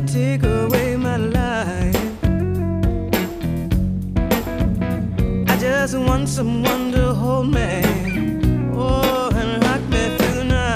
take away my life. I just want someone to hold me, oh, and rock me through the night.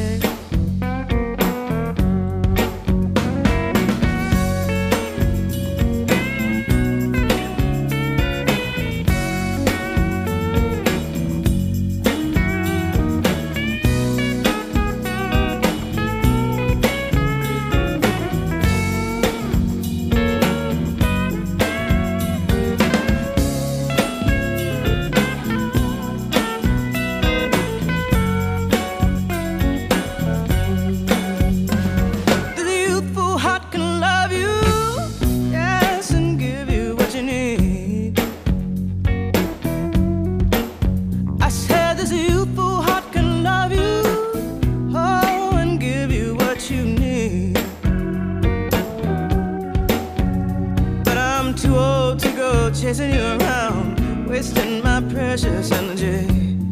Chasing you around, wasting my precious energy.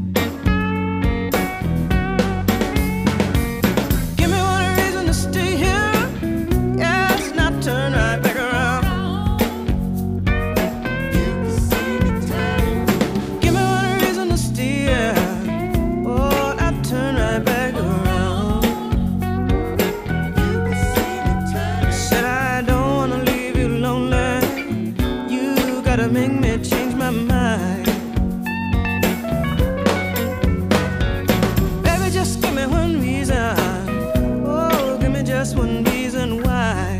Give me one reason to stay here, yes, not turn right back around. Give me one reason to stay here, oh, not turn right back around. Said I don't wanna leave you lonely, gotta make me change my mind. Baby, just give me one reason, oh, give me just one reason why.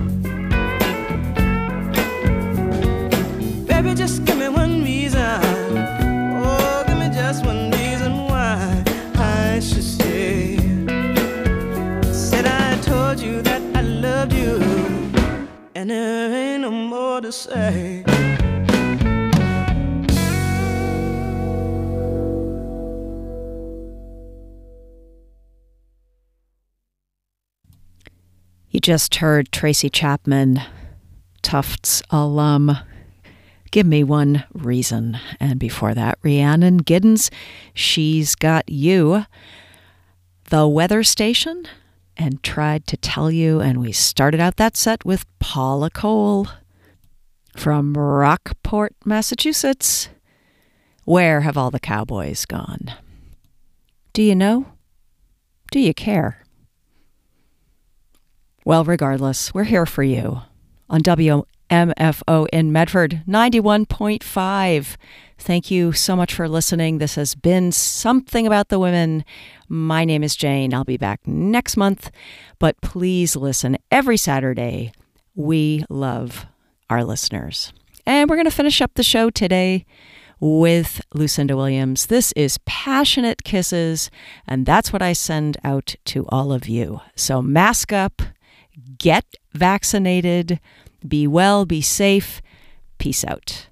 Baby, just give me one reason, oh, give me just one reason why I should stay. Said I told you that I loved you, and there ain't no more to say. You just heard Tracy Chapman, Tufts alum, Give Me One Reason. And before that, Rhiannon Giddens, She's Got You. The Weather Station, and Tried to Tell You. And we started out that set with Paula Cole from Rockport, Massachusetts. Where have all the cowboys gone? Do you know? Do you care? Well, regardless, we're here for you on WMFO in Medford, 91.5. Thank you so much for listening. This has been Something About the Women. My name is Jane. I'll be back next month, but please listen every Saturday. We love our listeners. And we're going to finish up the show today with Lucinda Williams. This is Passionate Kisses, and that's what I send out to all of you. So mask up. Get vaccinated. Be well, be safe. Peace out.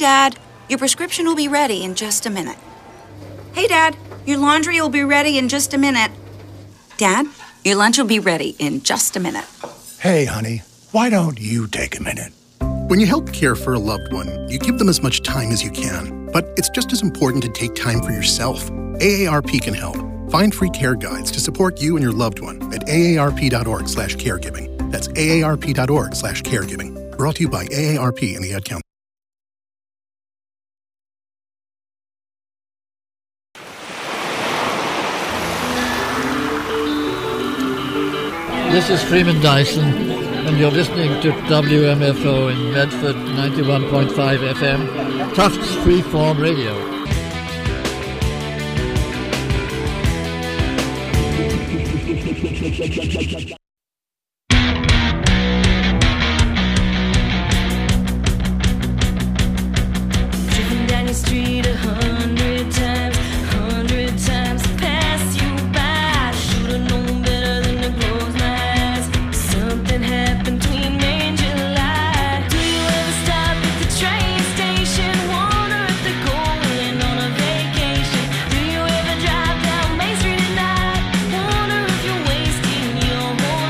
Dad. Your prescription will be ready in just a minute. Hey, Dad. Your laundry will be ready in just a minute. Dad, your lunch will be ready in just a minute. Hey, honey, why don't you take a minute? When you help care for a loved one, you give them as much time as you can. But it's just as important to take time for yourself. AARP can help. Find free care guides to support you and your loved one at aarp.org/caregiving. That's aarp.org/caregiving. Brought to you by AARP and the Ad Council. This is Freeman Dyson, and you're listening to WMFO in Medford 91.5 FM, Tufts Freeform Radio. Driven down your street 100 times to pass you by. Should've known better than to close my eyes. Something happened between May and July. Do you ever stop at the train station? Wonder if they're going on a vacation. Do you ever drive down Main Street at night? Wonder if you're wasting your whole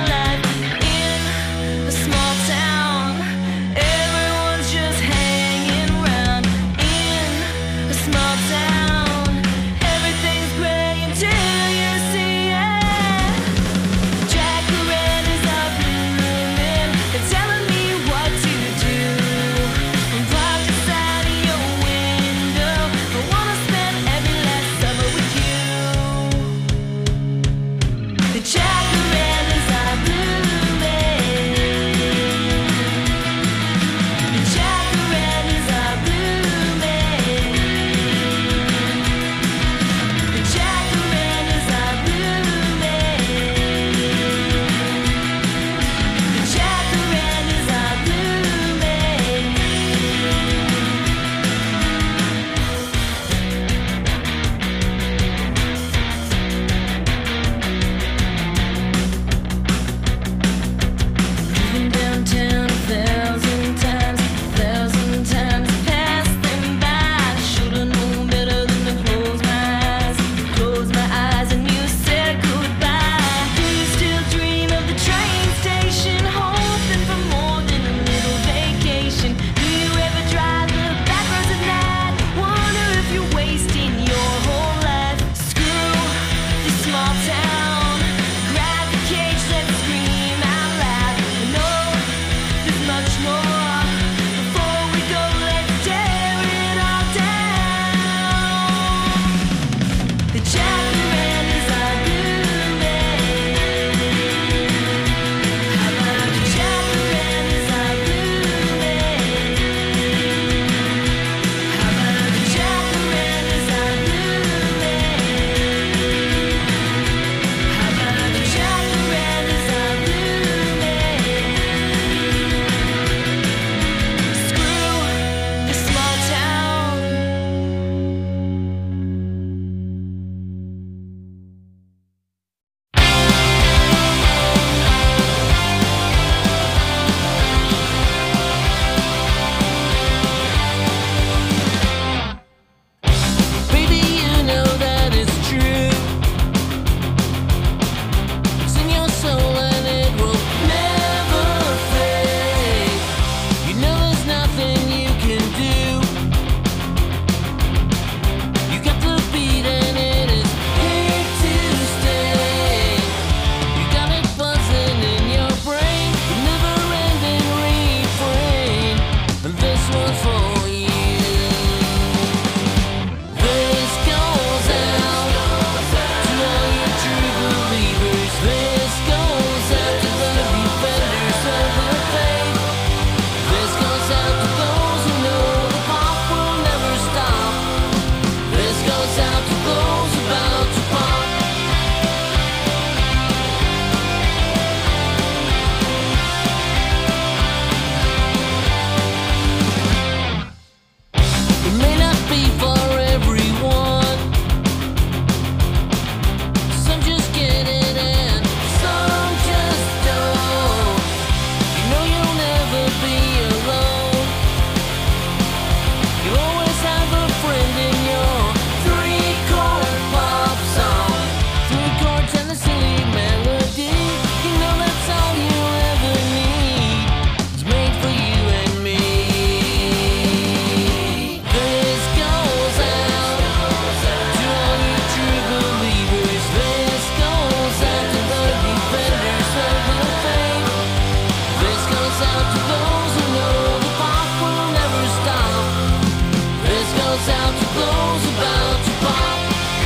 goes out to those about to pop.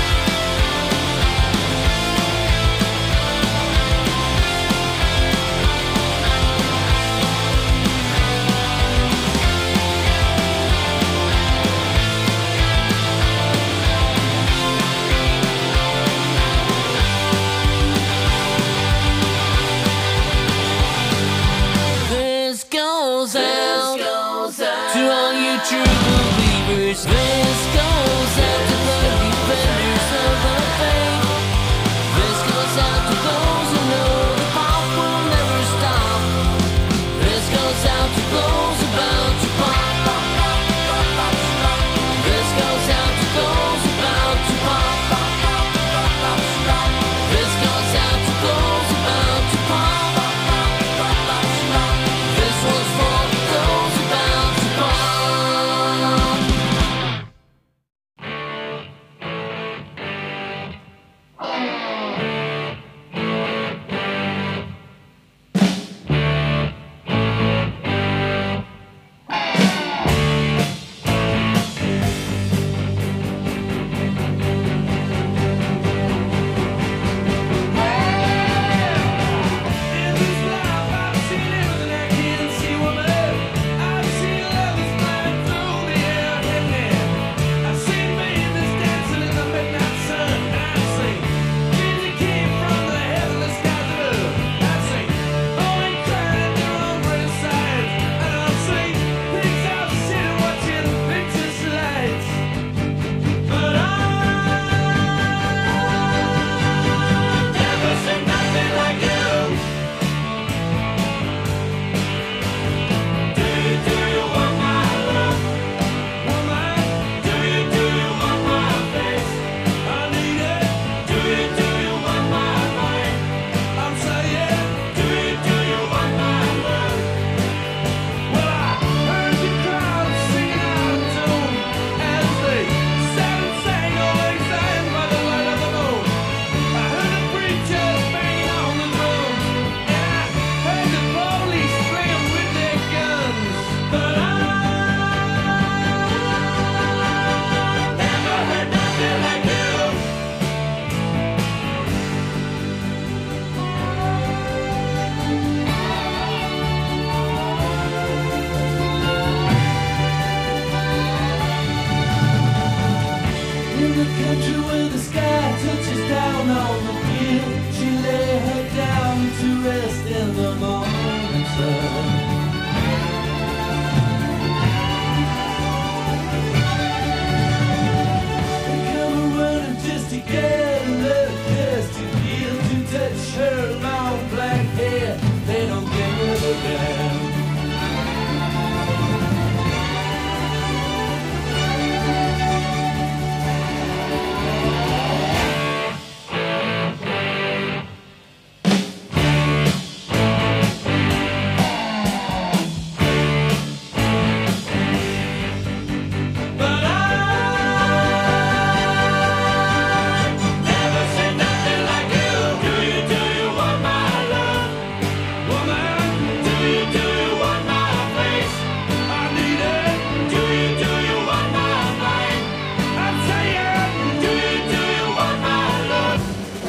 This goes out to all you true believers. This goes out to the defenders of the faith. This goes out to those who know the pop will never stop. This goes out to those about to pop. This goes out to those about to pop. This goes out to those about to pop. This one's for those about to pop. In this life, I've seen everything I can see, woman. I've seen lovers flying through the air, I've seen babies dancing in the midnight sun, and I've seen dreams that came from the heavenly skies above. I've seen women crying at their own gravesides, and I've seen pigs out sitting watching pictures lights. But I've never seen nothing like you. Do you want my love? Woman, do you want my face? I need it. Do you want my mind? I'm saying, do you want my love? Well, I heard the crowd singing out of tune as they sat and sang always sang by the light of the moon. I heard the preachers banging on the drums, and I heard the police playing with their guns. But I never heard nothing like you. In the country where the sky touches down on the field, she lay her down to rest in the morning sun. They come running just to get a little just to feel, to touch her long black hair. They don't give a damn. But I've never seen nothing like you. Do you want my love? Woman, do you want my face? I need it. Do you want my mind? I'm saying, do you want my love?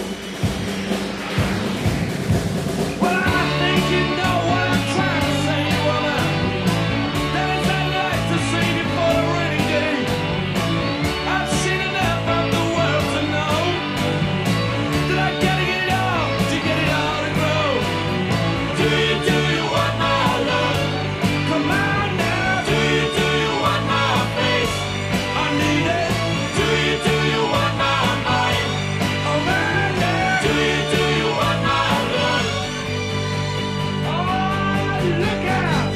Well, I think you know what I'm trying to say, woman. That is, I'd like to save you for a rainy day. I've seen enough of the world to know that I gotta get it all to get it all to grow. Do you want my love? Come on now. Do you want my face? I need it. Do you want my mind? Oh man, yeah. Do you want my love? Oh, look out.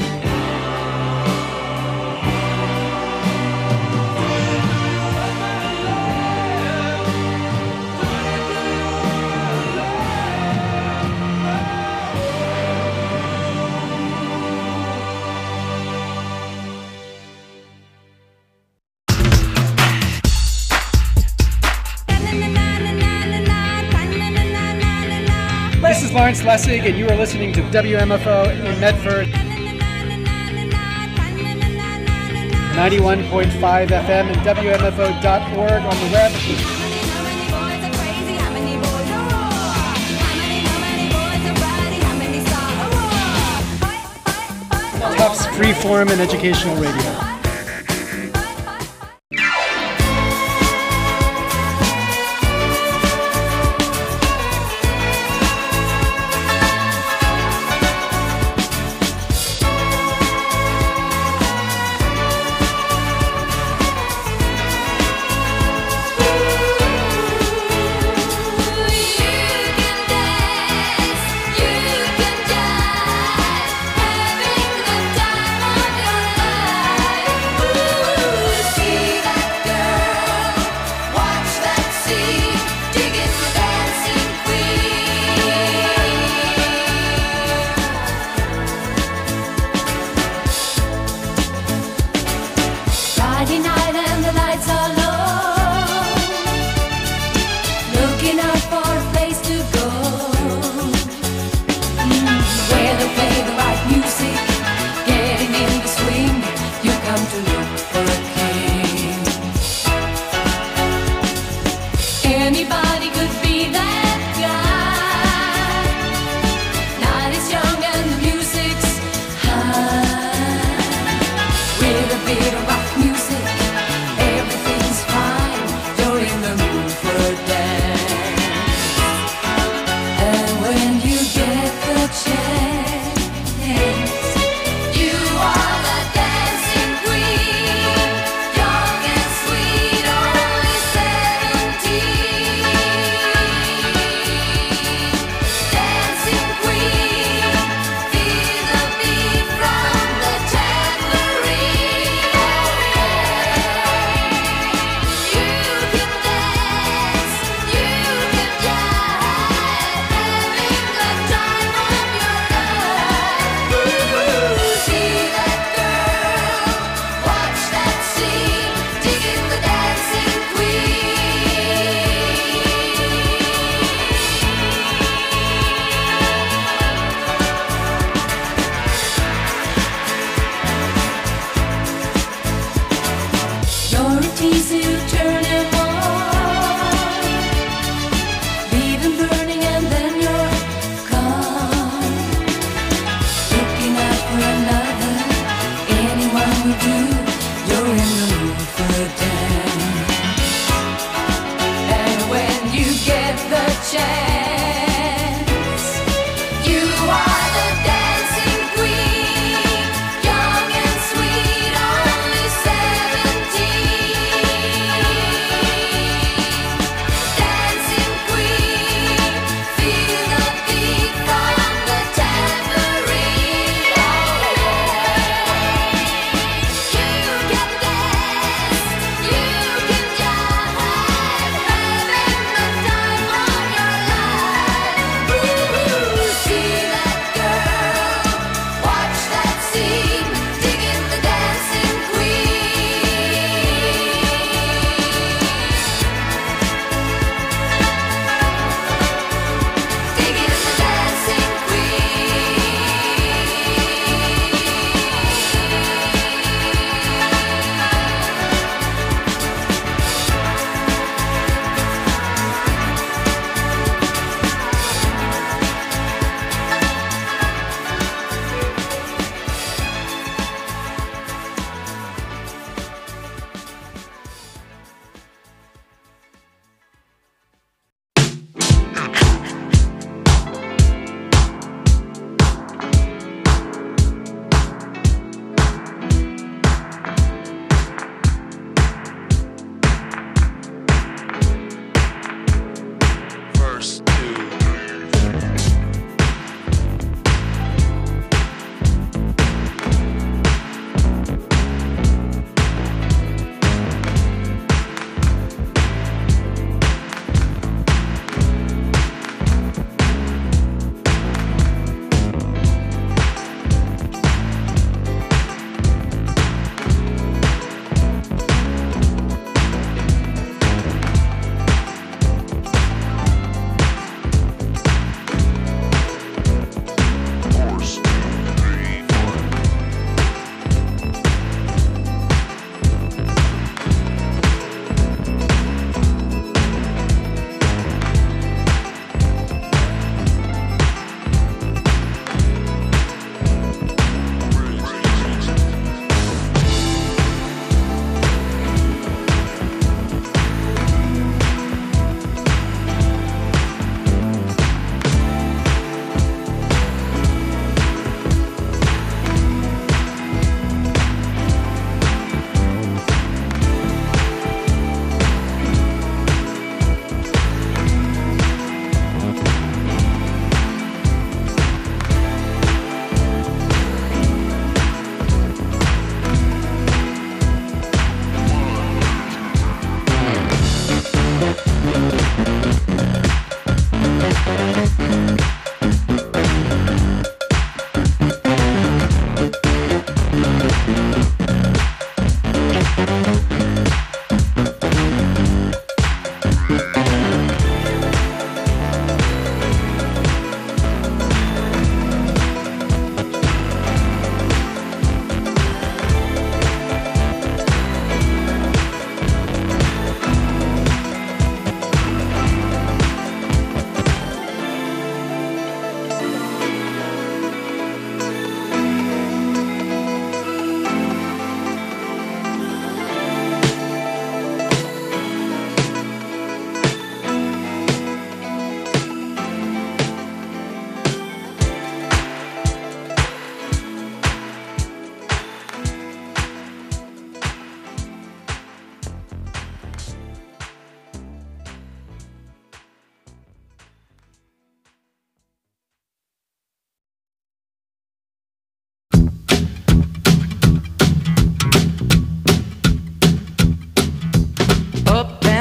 This is Lawrence Lessig, and you are listening to WMFO in Medford. And 91.5 FM and WMFO.org on the web. Tufts Freeform and Educational Radio.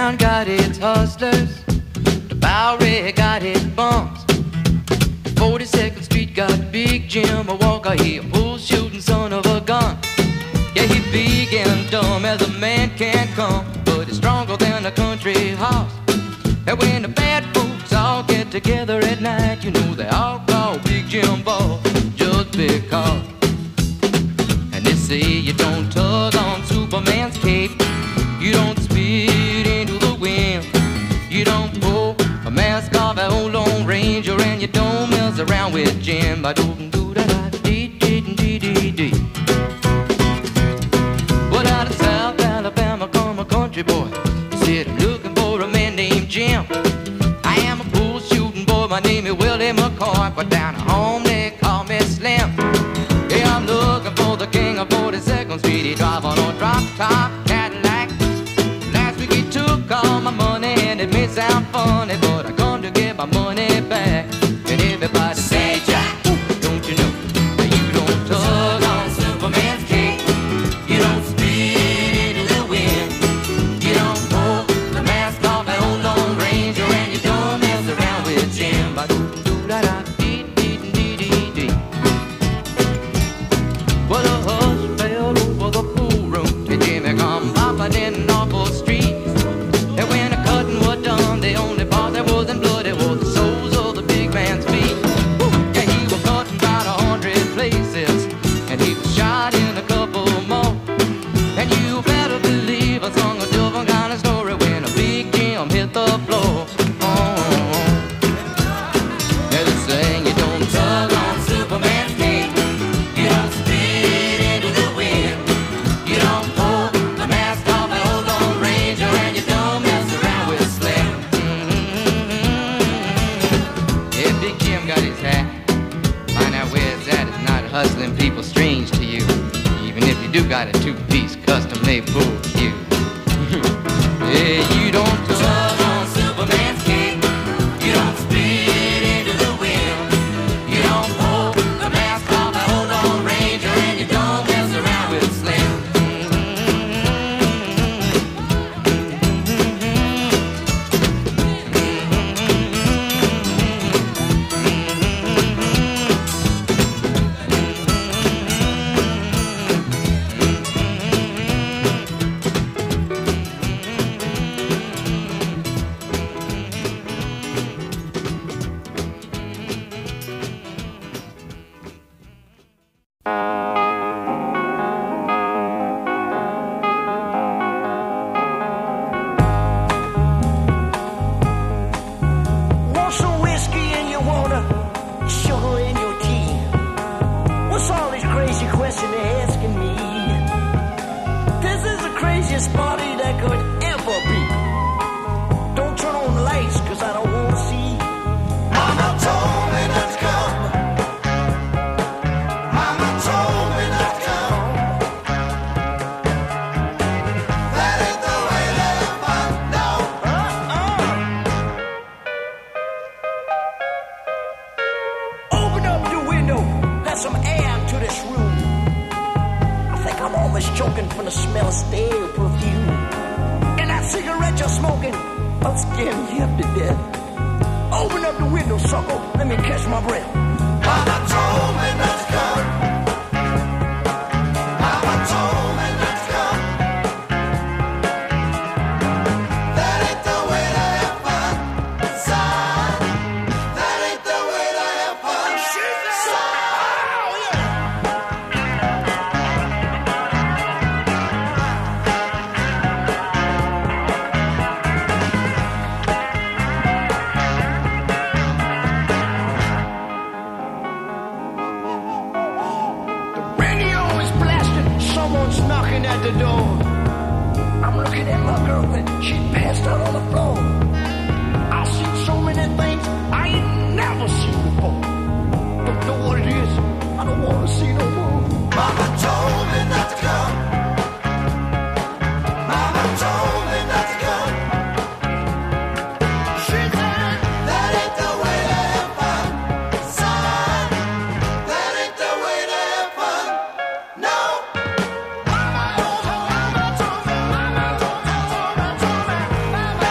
town got its hustlers, the Bowery got its bumps. 42nd Street got Big Jim, a Walker, he a bull shooting son of a gun. Yeah, he big and dumb as a man can come, but he's stronger than a country horse. And when the bad folks all get together at night, you know they all call Big Jim Boss just because. And they say you don't tug on Superman's cape, you don't spit into the wind, you don't pull a mask off an old Lone Ranger, and you don't mess around with Jim. I don't do that. Well, out of South Alabama come a country boy. He said, I'm looking for a man named Jim. I am a bull shooting boy, my name is Willie McCoy, but down at home they call me Slim. Yeah, I'm looking for the king of 42nd Street. He drive on a drop-top Cadillac. Last week he took all my money, and it may sound funny, but I come to get my money back. And everybody say, Jack, don't you know that you don't tug on Superman's cape, you don't spit into the wind, you don't pull the mask off an old Lone Ranger, and you don't mess around with Jim. Well, a hush fell over the pool room, and Jimmy come bopping in awful streets. And when the cutting was done, the only part that wasn't bloody was the soles of the big man's feet. Yeah, he was cutting about 100 places, and he was shot in a couple more. And you better believe I sung a different kind of story when a Big Jim hit the floor. Yeah, they saying you don't tug on Superman's cape, you don't spit into the wind, you don't pull the mask off an old Lone Ranger, and you don't mess around with Slim. Yeah, Big Jim got his hat. Find out where it's at. It's not hustling people strange to you, even if you do got a two-piece custom-made bull cue. Yeah, you don't tug on Superman's cape, you don't spit into the wind, you don't pull the mask off an old Lone Ranger, and you don't mess around with Slim. Want some whiskey in your water, sugar in your tea? What's all these crazy questions they're asking me? This is the craziest party that could ever be. Don't turn on the lights, cause I don't want to see. Mama told me not to come. Mama told me not to come. That ain't the way to have fun, no. Open up the window, let some air into this room. I think I'm almost choking from the smell of stale perfume. And that cigarette you're smoking, I'm scaring you up to death. Open up the window, sucker, let me catch my breath. Mama told me not to come. Mama told me not to come. That ain't the way to have fun, son. That ain't the way to have fun, son. The radio is blasting, someone's knocking at the door. I'm looking at my girlfriend, she passed out on the floor. I've seen so many things I ain't never seen before. Don't know what it is, I don't want to see no more. Mama told me not to come. Mama told me not to come. She said, that ain't the way to have fun, son. That ain't the way to have fun, no. Mama told me, mama told me, mama told me, mama told me, mama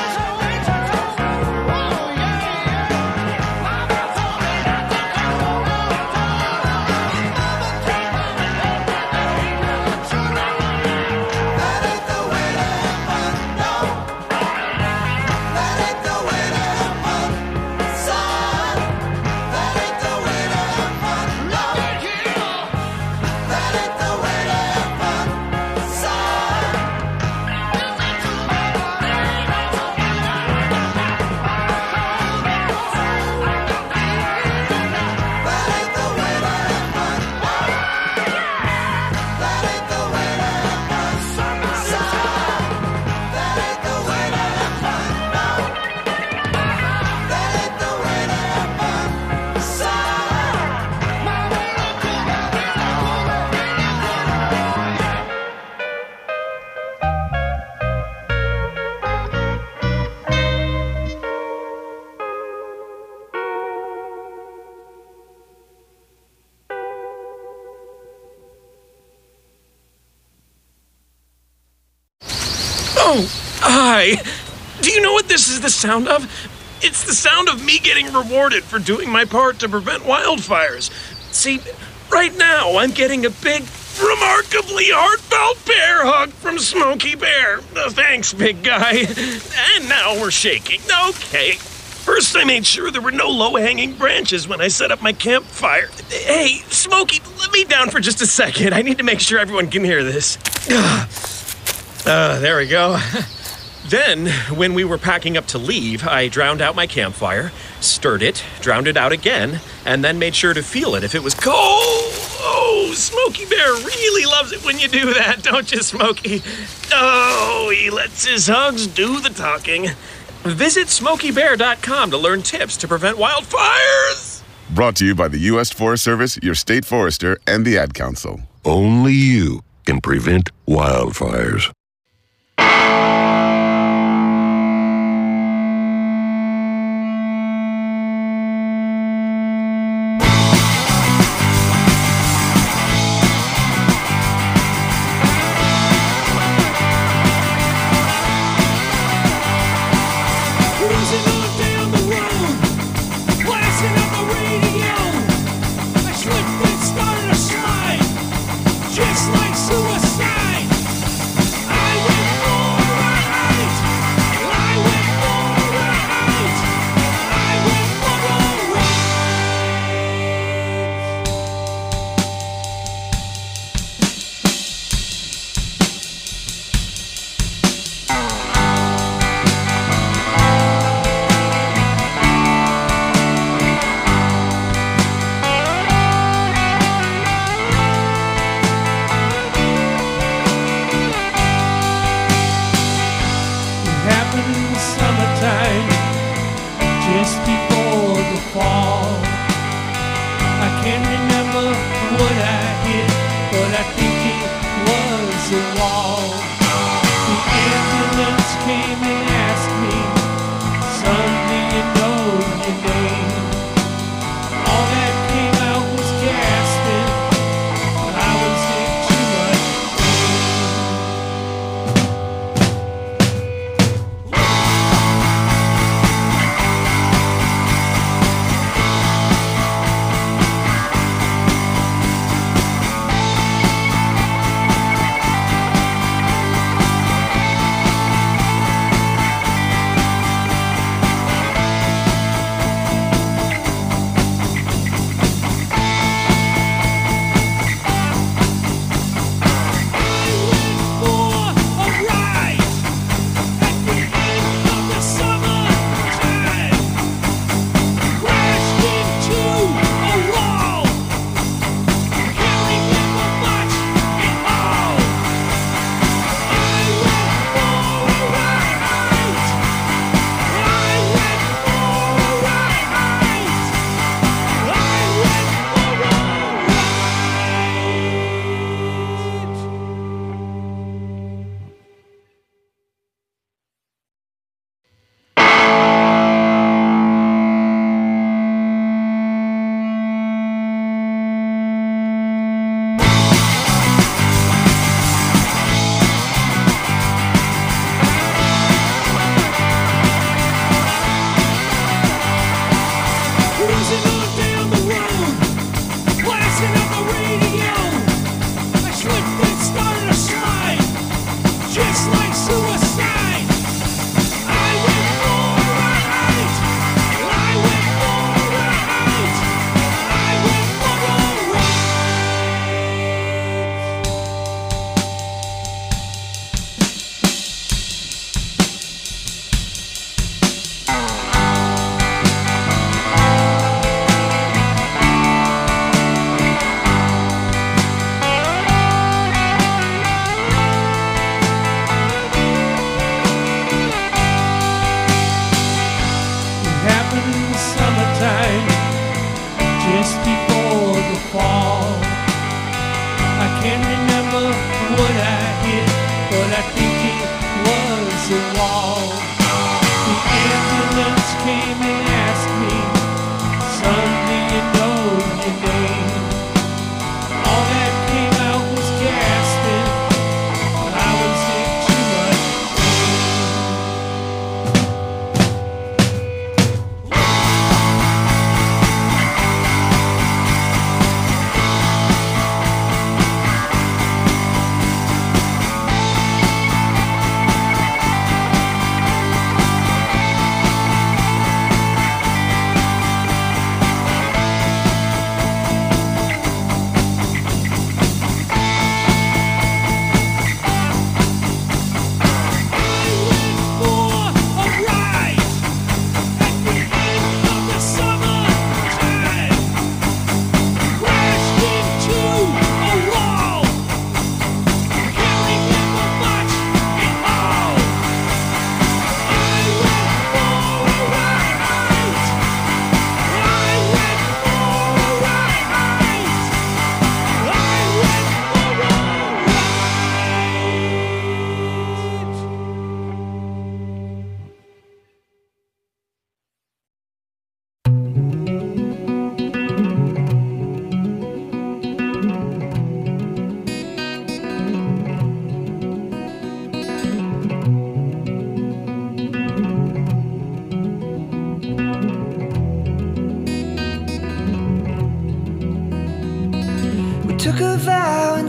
Oh, hi. Do you know what this is the sound of? It's the sound of me getting rewarded for doing my part to prevent wildfires. See, right now I'm getting a big, remarkably heartfelt bear hug from Smokey Bear. Thanks, big guy. And now we're shaking. Okay. First, I made sure there were no low-hanging branches when I set up my campfire. Hey, Smokey, let me down for just a second. I need to make sure everyone can hear this. There we go. Then, when we were packing up to leave, I drowned out my campfire, stirred it, drowned it out again, and then made sure to feel it if it was cold. Oh, Smokey Bear really loves it when you do that, don't you, Smokey? Oh, he lets his hugs do the talking. Visit SmokeyBear.com to learn tips to prevent wildfires. Brought to you by the U.S. Forest Service, your state forester, and the Ad Council. Only you can prevent wildfires. Just like suicide, I went for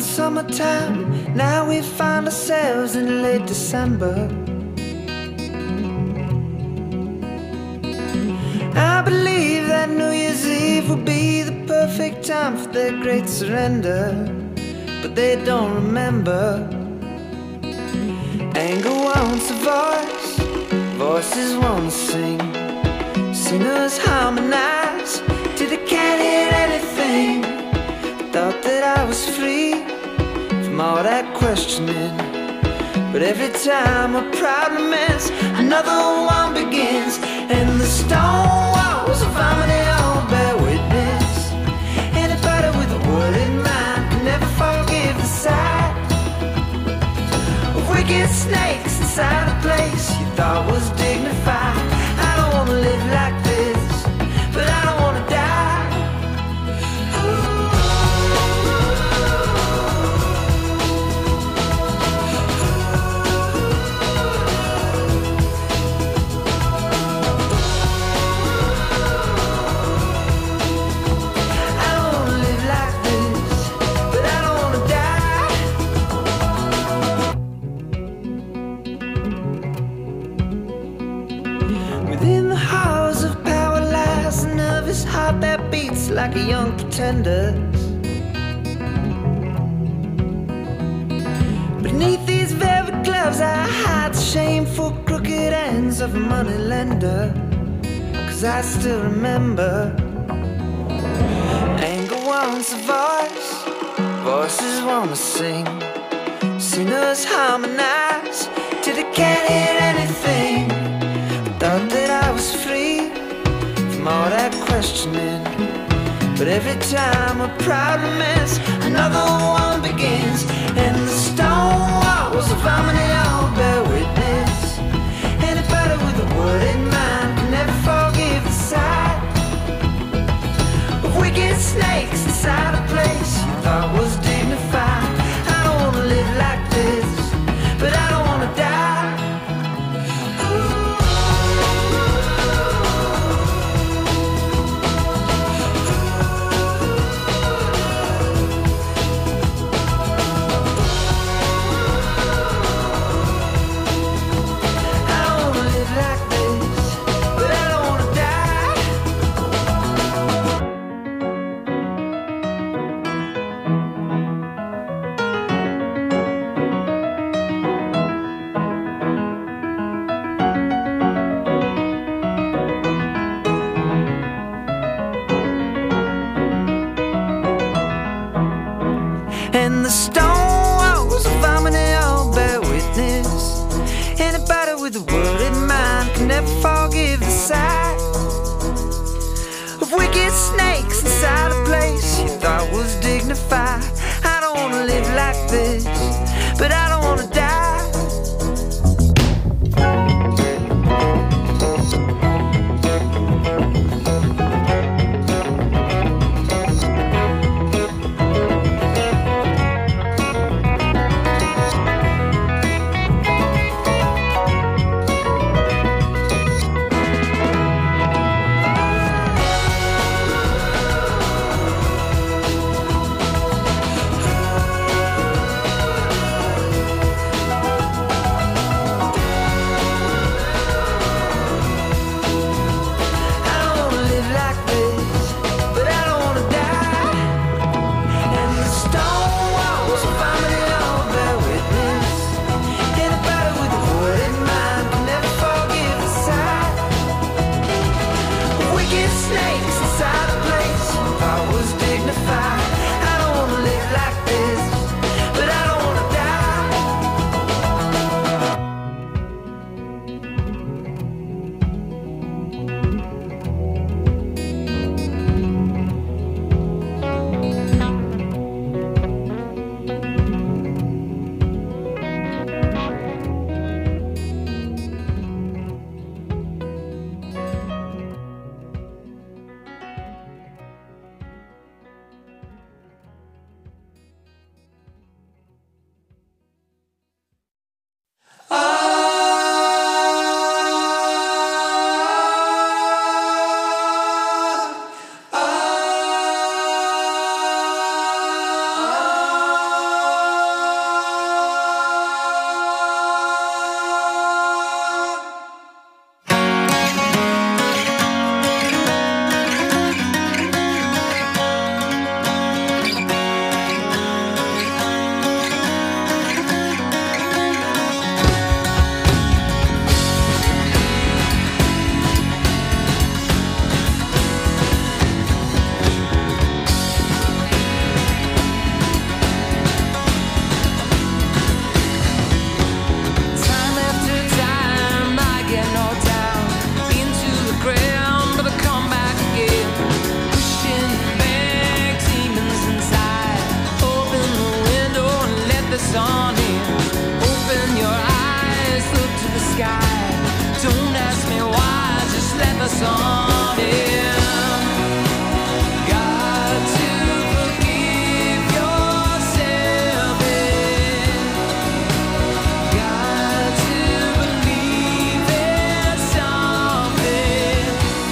summertime. Now we find ourselves in late December. I believe that New Year's Eve will be the perfect time for their great surrender, but they don't remember. Anger wants a voice, voices want to sing. Singers harmonize till they can't hear anything. Thought that I was free from all that questioning, but every time a problem ends, another one begins. And the stone walls of harmony all bear witness. Anybody with a word in mind can never forgive the sight of wicked snakes inside a place you thought was dignified. I don't wanna live like this, but I don't wanna die. Heart that beats like a young pretender. Beneath these velvet gloves I hide the shameful crooked ends of a money lender. 'Cause I still remember. Anger wants a voice, voices wanna sing. Singers harmonize till they can't hear anything. Thought that I was free from all that questioning, but every time a problem ends, another one begins. And the stone walls of harmony all bear witness. Anybody with a word in mind can never forgive the sight of wicked snakes inside a place you thought was dignified. I don't wanna live like this, but I don't wanna die. And the stone walls of harmony all bear witness. Anybody with a word in mind can never forgive the sight of wicked snakes inside a place you thought was dignified. I don't wanna live like this, but I don't wanna die. on him. Got to forgive yourself. Got to believe there's something.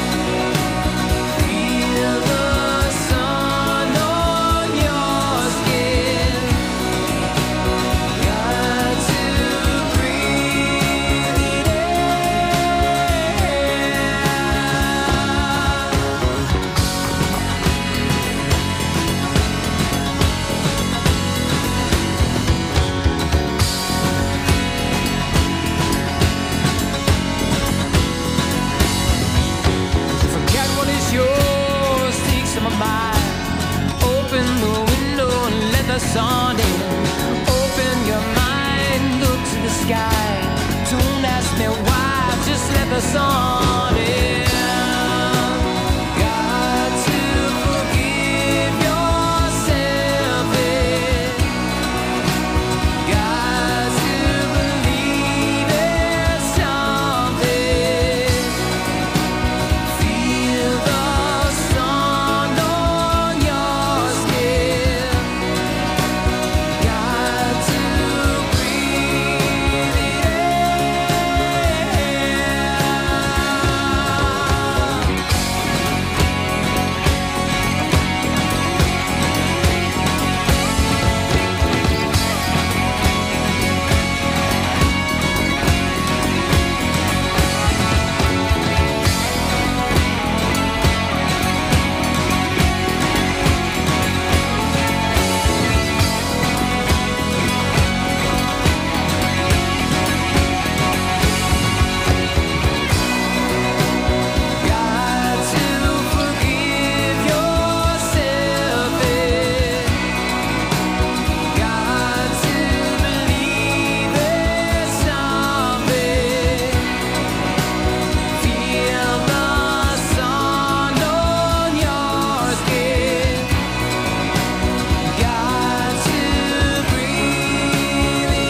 Feel the sun on your skin. Got to breathe it in. Forget what is yours, take some of mine. Open the window and let the sun in. Open your mind, look to the sky. Don't ask me why, just let the sun in. Got to forgive yourself. Got to believe there's something. Feel the sun on your skin. Got to breathe it Got to forgive yourself. Got to believe there's something. Feel the sun on your skin. Got to breathe it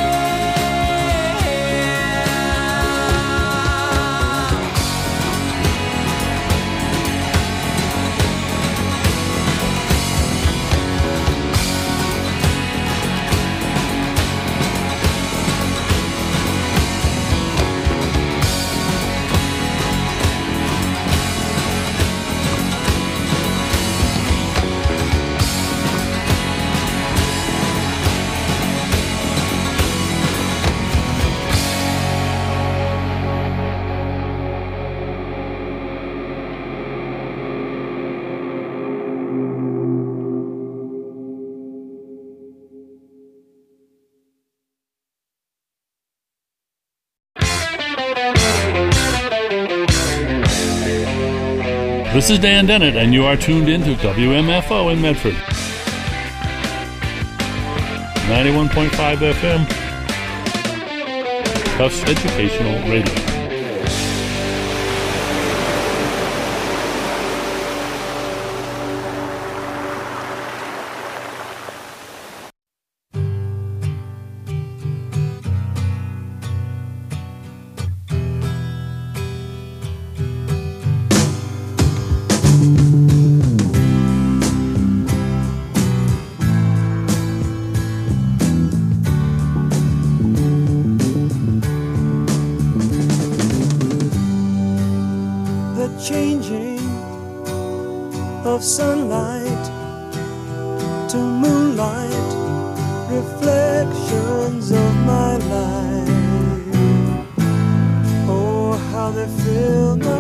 This is Dan Dennett, and you are tuned in to WMFO in Medford. 91.5 FM. Tufts Educational Radio. The changing of sunlight to moonlight, reflections of my life. Oh, how they fill my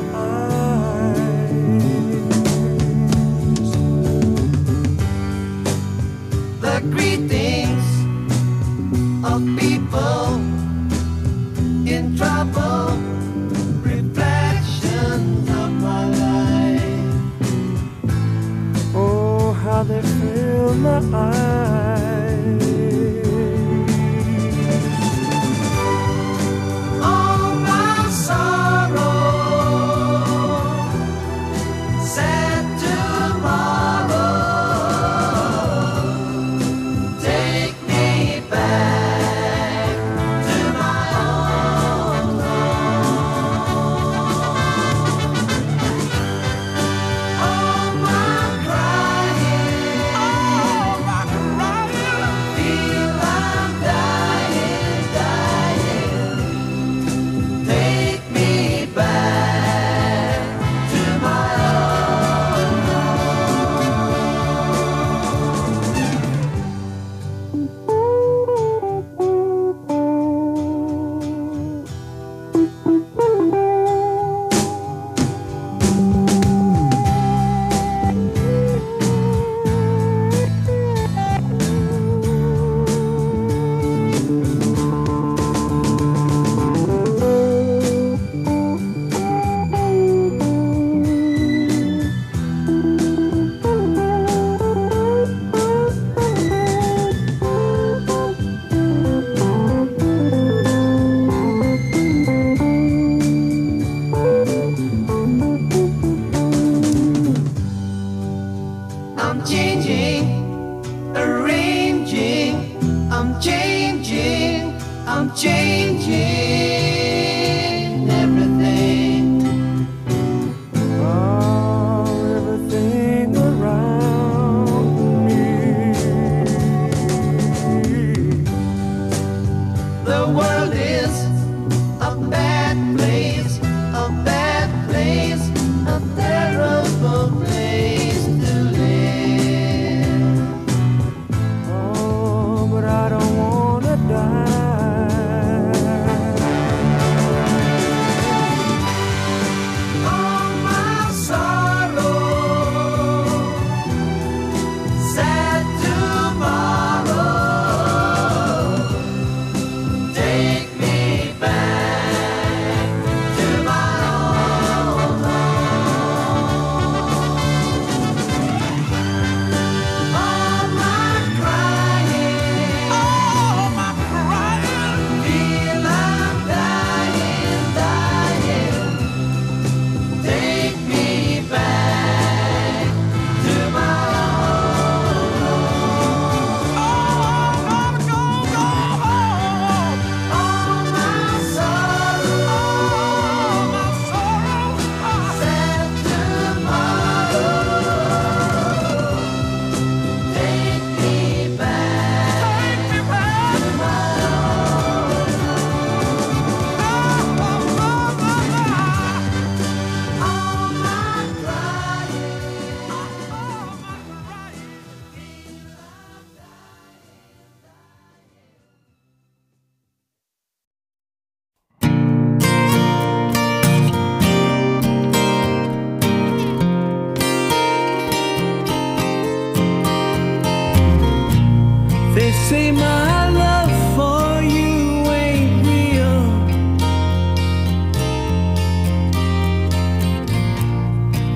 eyes. The greetings of people in trouble, reflections of my life. Oh, how they fill my eyes. All my sorrow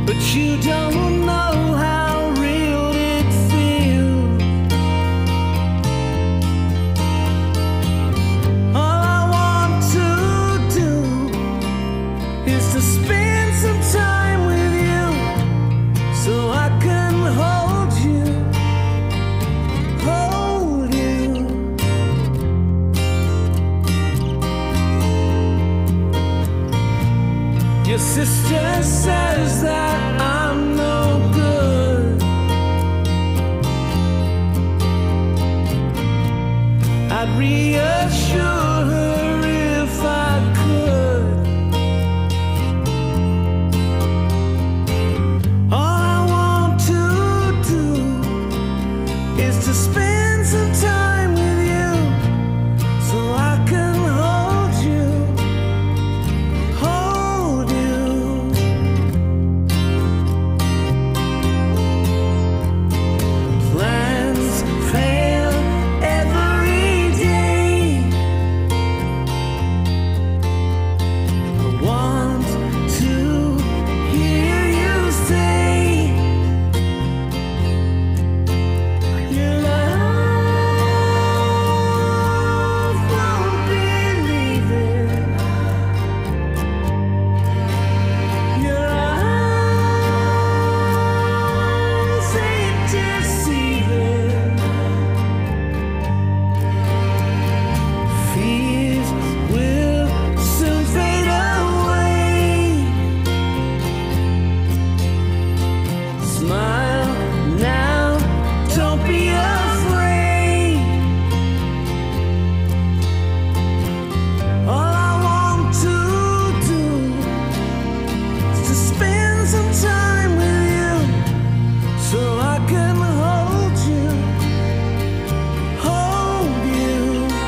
but you don't know how real it feels. All I want to do is to spend some time with you, so I can hold you, hold you. Your sister says that I'm no good. I'd reassure her if I could. All I want to do is to spend some time with you, so I can hold you, hold you. Plans fail every day. I want to hear you say your love won't believe it. Your eyes ain't deceiving. Fears will soon fade away. Smile now, don't be afraid. All I want to do is to spend some time with you, so I can hold you, hold you.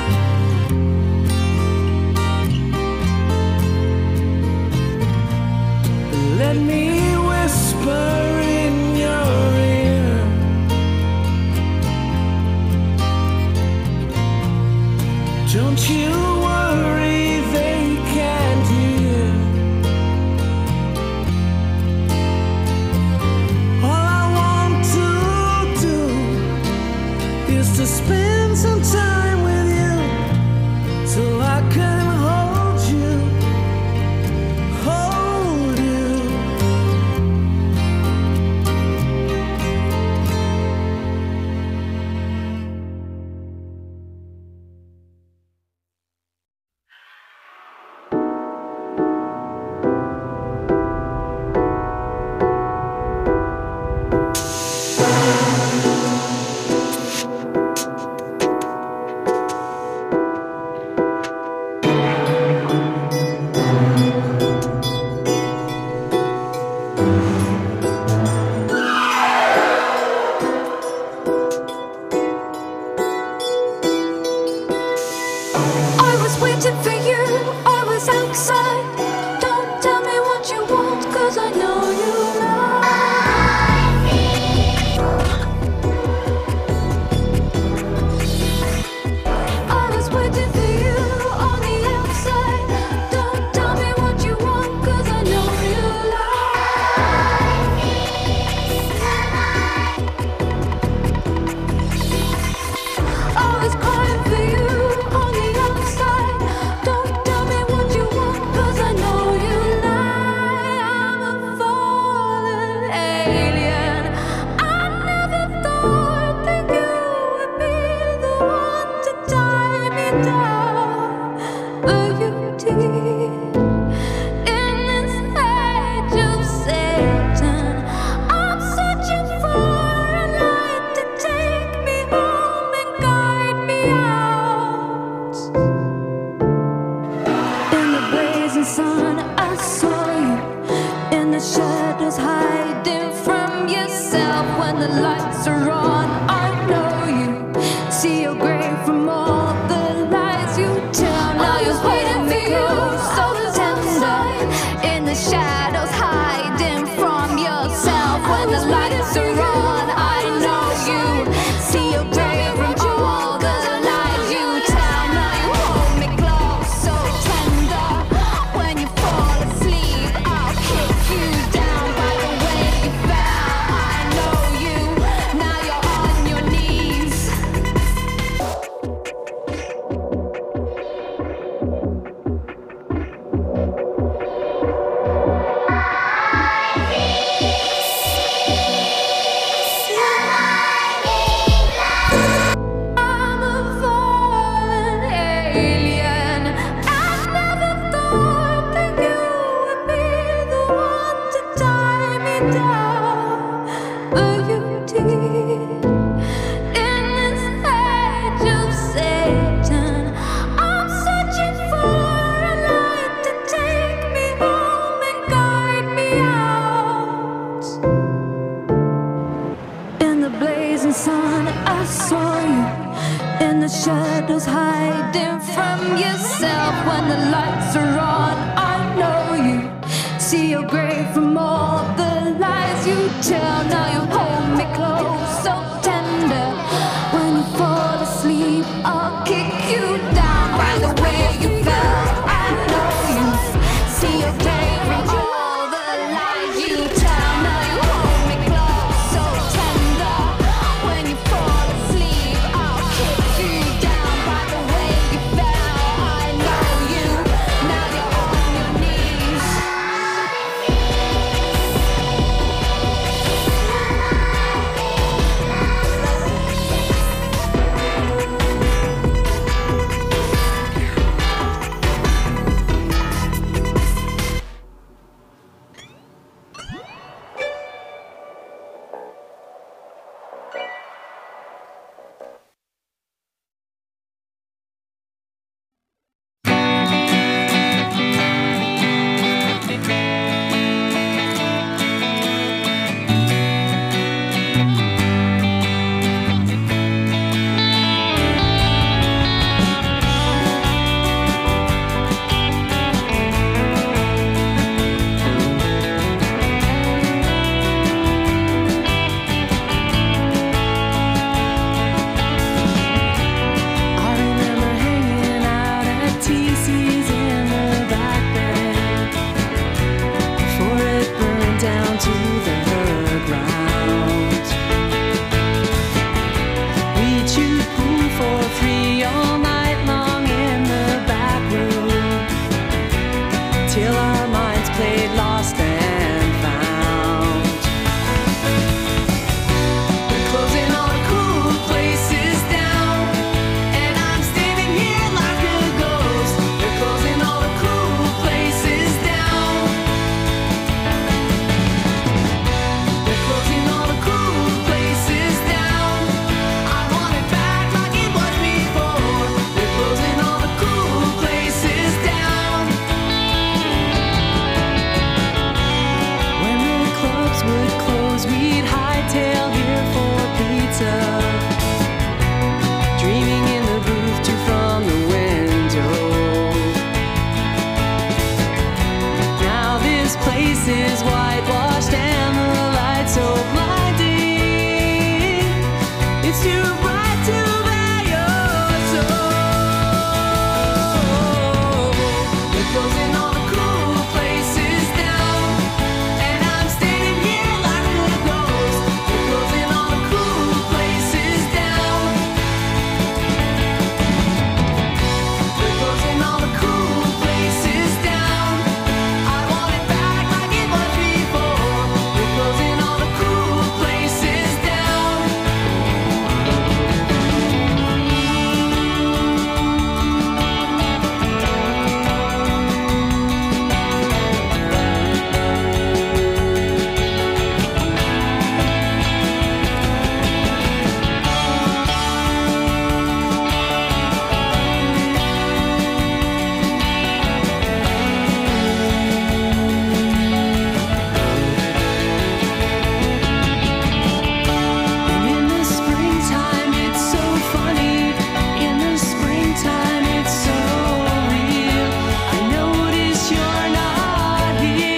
Let me whisper in your ear. Don't you worry, they can't hear. All I want to do is to spend some time with you, so I can hold you, hold you. I was waiting for you, I was outside. Don't tell me what you want, 'cause I know you I was waiting for you on the outside. Don't tell me what you want, 'cause I know you I was crying for you on the outside. Don't tell me what you want, 'cause I know you lie. I'm a fallen alien. I never thought that you would be the one to tie me down, but you did. In this age of Satan, I'm searching for a light to take me home and guide me out. In the blazing sun, I saw you. In the shadows, hiding from yourself. When the lights are on, I know you. See your grave from all the lies you tell. Now you're waiting for you, so tender. In the shadows, hiding from yourself. When the lights are on, I know you. See your grave from all the lies you tell. Now you hold me close, so tender. When you fall asleep, I'll kick you down by the way shadows hiding from yourself when the lights are on. I know you see your grave from all the lies you tell. Now you hold me close, so tender. When you fall asleep, I'll kick you down by the way you fell. I know you see your grave from all the lies you tell. Now you hold me close, so tender. When you fall asleep, I'll kick you down by the way you fell. I know you, now you're on your knees. I remember hanging out at TC's in the back bed before it burned down to